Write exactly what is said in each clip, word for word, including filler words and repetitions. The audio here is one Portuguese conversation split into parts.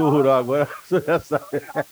Rural agora, você já sabe.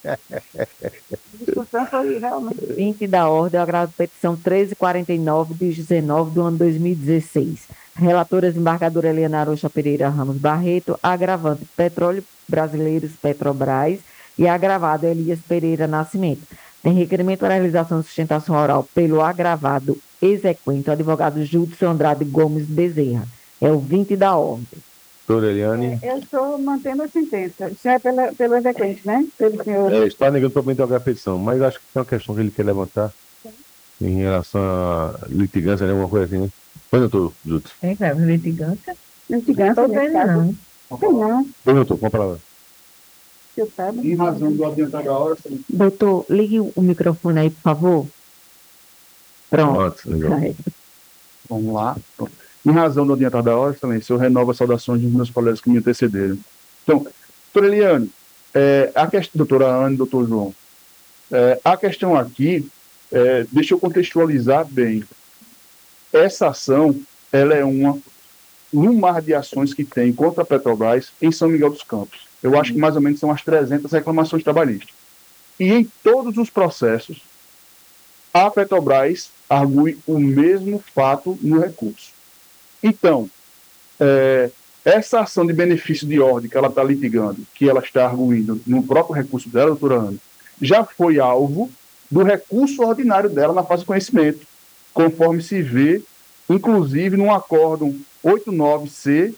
Discussão foi realmente. vinte da ordem, eu agravo petição trezentos e quarenta e nove de dezenove do ano dois mil e dezesseis. Relatoras, embargadora Eliana Arocha Pereira Ramos Barreto, agravante Petróleo Brasileiros Petrobras e agravado Elias Pereira Nascimento. Tem requerimento para realização de sustentação oral pelo agravado exequente, o advogado Júlio Andrade Gomes Bezerra. É o vinte da ordem. Doutora Eliane. Eu estou mantendo a sentença. Isso é pela, pelo exequente, né? Pelo senhor. É, está negando totalmente a petição, mas acho que tem uma questão que ele quer levantar em relação à litigância, né? Alguma coisa assim, né? Pois, doutor Júlio. Tem greve litigância? Litigância, nesse caso. Tem não, Pois, doutor, com a palavra. que eu saiba. Em razão do adiantado da hora, sim. Doutor, ligue o microfone aí, por favor. Pronto. Pronto, legal. Aí. Vamos lá. Em razão do adiantado da hora, excelência, eu renovo as saudações dos meus colegas que me antecederam. Então, doutora Eliane, é, a questão, doutora Anne, doutor João, é, a questão aqui, é, deixa eu contextualizar bem. Essa ação, ela é uma, um mar de ações que tem contra a Petrobras em São Miguel dos Campos. Eu acho que mais ou menos são as trezentas reclamações trabalhistas. E em todos os processos, a Petrobras argue o mesmo fato no recurso. Então, é, essa ação de benefício de ordem que ela está litigando, que ela está arguindo no próprio recurso dela, doutora Ana, já foi alvo do recurso ordinário dela na fase de conhecimento, conforme se vê, inclusive, no acórdão oitenta e nove C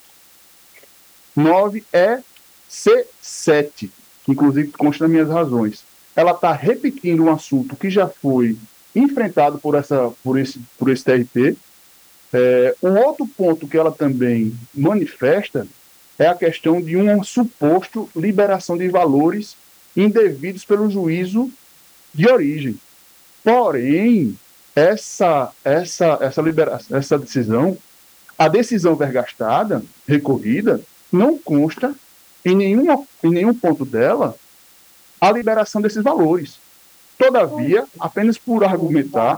nove E C sete, que inclusive consta nas minhas razões. Ela está repetindo um assunto que já foi enfrentado por, essa, por, esse, por esse T R T. É, um outro ponto que ela também manifesta é a questão de um suposto liberação de valores indevidos pelo juízo de origem. Porém, essa, essa, essa, liberação, essa decisão, a decisão vergastada, recorrida, não consta em, nenhuma, em nenhum ponto dela a liberação desses valores. Todavia, apenas por argumentar,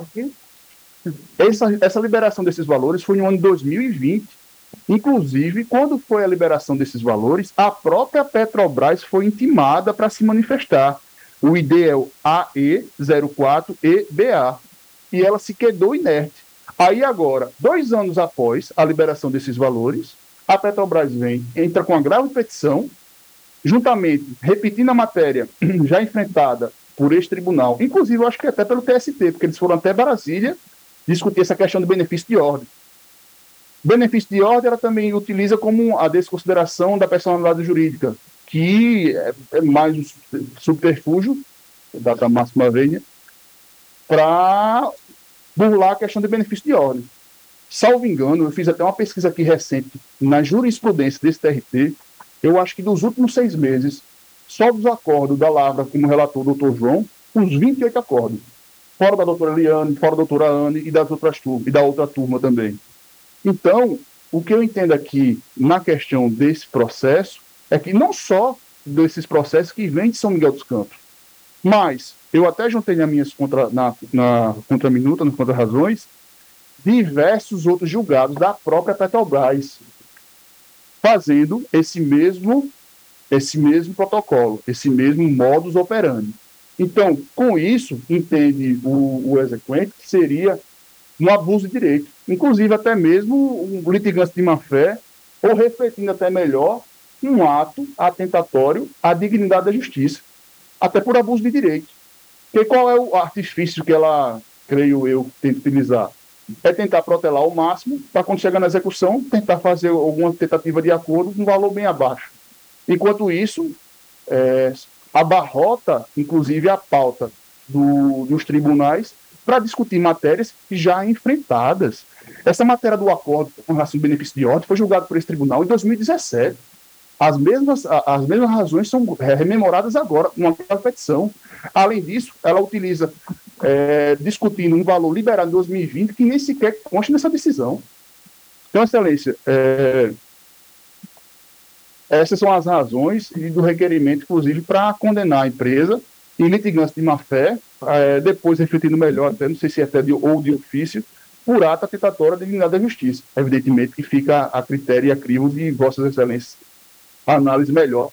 essa, essa liberação desses valores foi no ano de dois mil e vinte. Inclusive, quando foi a liberação desses valores, a própria Petrobras foi intimada para se manifestar. O I D é o A E zero quatro E B A. E ela se quedou inerte. Aí agora, dois anos após a liberação desses valores, a Petrobras vem, entra com a grave petição, juntamente, repetindo a matéria já enfrentada por este tribunal, inclusive eu acho que até pelo T S T, porque eles foram até Brasília discutir essa questão do benefício de ordem. O benefício de ordem ela também utiliza como a desconsideração da personalidade jurídica, que é, é mais um subterfúgio, da máxima vênia, para burlar a questão do benefício de ordem. Salvo engano, eu fiz até uma pesquisa aqui recente na jurisprudência desse T R T, eu acho que dos últimos seis meses, só dos acordos da Lavra, como relator o doutor João, uns vinte e oito acordos. Fora da doutora Eliane, fora da doutora Anne e das outras turmas, e da outra turma também. Então, o que eu entendo aqui na questão desse processo é que não só desses processos que vêm de São Miguel dos Campos, mas eu até juntei nas minhas contra, na, na contraminuta, nas contra-razões, diversos outros julgados da própria Petrobras, fazendo esse mesmo, esse mesmo protocolo, esse mesmo modus operandi. Então, com isso, entende o, o exequente que seria um abuso de direito, inclusive até mesmo um litigante de má-fé, ou refletindo até melhor, um ato atentatório à dignidade da justiça, até por abuso de direito. Porque qual é o artifício que ela, creio eu, tenta utilizar? É tentar protelar ao máximo, para quando chegar na execução, tentar fazer alguma tentativa de acordo com um valor bem abaixo. Enquanto isso, é, abarrota, inclusive, a pauta do, dos tribunais para discutir matérias já enfrentadas. Essa matéria do acordo com relação ao benefício de ordem foi julgada por esse tribunal em dois mil e dezessete. As mesmas, as mesmas razões são rememoradas agora, numa petição. Além disso, ela utiliza, é, discutindo um valor liberado em dois mil e vinte que nem sequer consta nessa decisão. Então, Excelência, é, essas são as razões e do requerimento, inclusive, para condenar a empresa em litigância de má-fé, é, depois refletindo melhor, até não sei se é até de, ou de ofício, por ato atentatório da dignidade da justiça. Evidentemente que fica a critério e a crivo de Vossas Excelências a análise melhor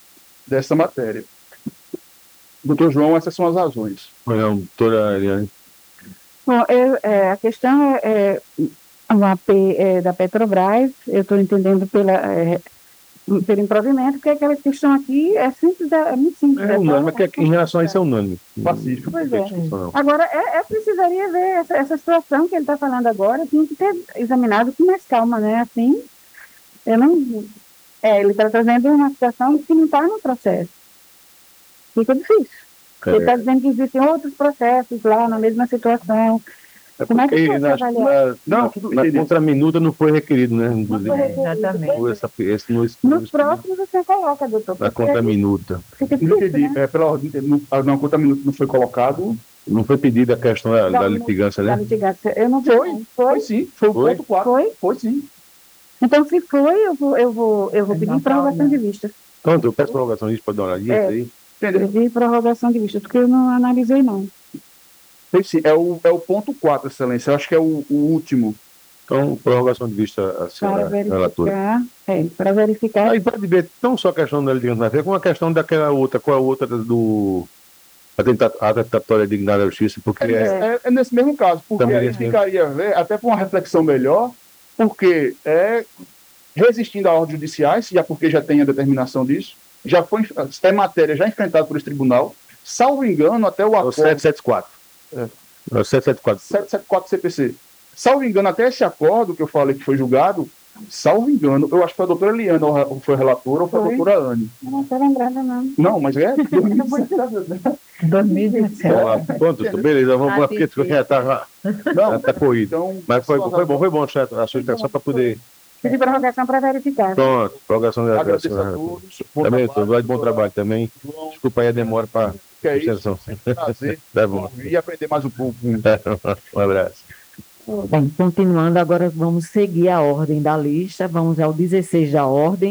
dessa matéria. Doutor João, essas são as razões. Pois não, doutora Eliane. Bom, eu, é, a questão é, é o A P é, da Petrobras, eu estou entendendo pela, é, pelo improvimento, porque aquela questão aqui é simples, é, é muito simples. É é só- unânime, é que em relação a isso é unânime. Pacífico. Não tem discussão, não. Agora, é, é precisaria ver essa, essa situação que ele está falando agora, tinha que ter examinado com mais calma, né? Assim, eu não. É, ele está trazendo uma situação que não está no processo. Fica difícil. Ele está dizendo que existem outros processos lá na mesma situação. É Como é que porque foi na, avaliar? na, Não, na, tudo na entendi. contraminuta não foi requerido, né? Inclusive, Não foi requerido. Exatamente. essa, esse, no, Nos próximos você coloca, doutor. na porque contraminuta. Fica Não difícil, entendi. né? É, pela ordem, não, ah, não, quanto a minuto não foi colocado? Não foi pedida a questão da, da litigância, Da né? litigância. Eu não vi, Foi, não. Foi Foi? sim, foi o Foi? ponto quatro. Foi? Foi sim. Então, se foi, eu vou, eu vou, eu vou Mas pedir não tá prorrogação de olhando. vista. Pronto, eu peço prorrogação disso, pode dar uma olhadinha, É. isso aí. Entendeu? Pedir prorrogação de vista, porque eu não analisei, não. Foi sim. É o, é o ponto quatro, excelência. Eu acho que é o, o último. Então, prorrogação de vista a Para senhora relatora. verificar. É, para verificar. Aí pode ver, não só a questão da litigância na fé, como a questão daquela outra, qual a outra do atenta- atentatória dignada à justiça, porque É, é, é- é nesse mesmo caso, porque Também aí nesse mesmo. ficaria, né, até para uma reflexão melhor, porque é resistindo a ordens judiciais, já porque já tem a determinação disso, já foi, é matéria já enfrentada por esse tribunal, salvo engano, até o é o acordo setecentos e setenta e quatro. É. É o setecentos e setenta e quatro. setecentos e setenta e quatro C P C. Salvo engano, até esse acordo que eu falei que foi julgado, salvo engano, eu acho que foi a doutora Eliana ou foi a relatora ou foi a Foi. doutora Anne. Eu não estou lembrada, não. Não, mas é dois mil e dezessete. Então, lá, pronto, então, beleza, vamos lá, porque tu já tá, Não, já tá corrido. então, Mas foi, foi bom, foi bom a sua explicação para poder. Pedir prorrogação para verificar. Pronto, prorrogação da agradeço a senhora. todos. Bom Também, trabalho, doutor, bom doutora trabalho também. João, Desculpa aí a demora para que é isso, extensão. prazer Tá bom. e aprender mais um pouco. Um abraço. Bem, continuando, agora vamos seguir a ordem da lista. Vamos ao dezesseis da ordem.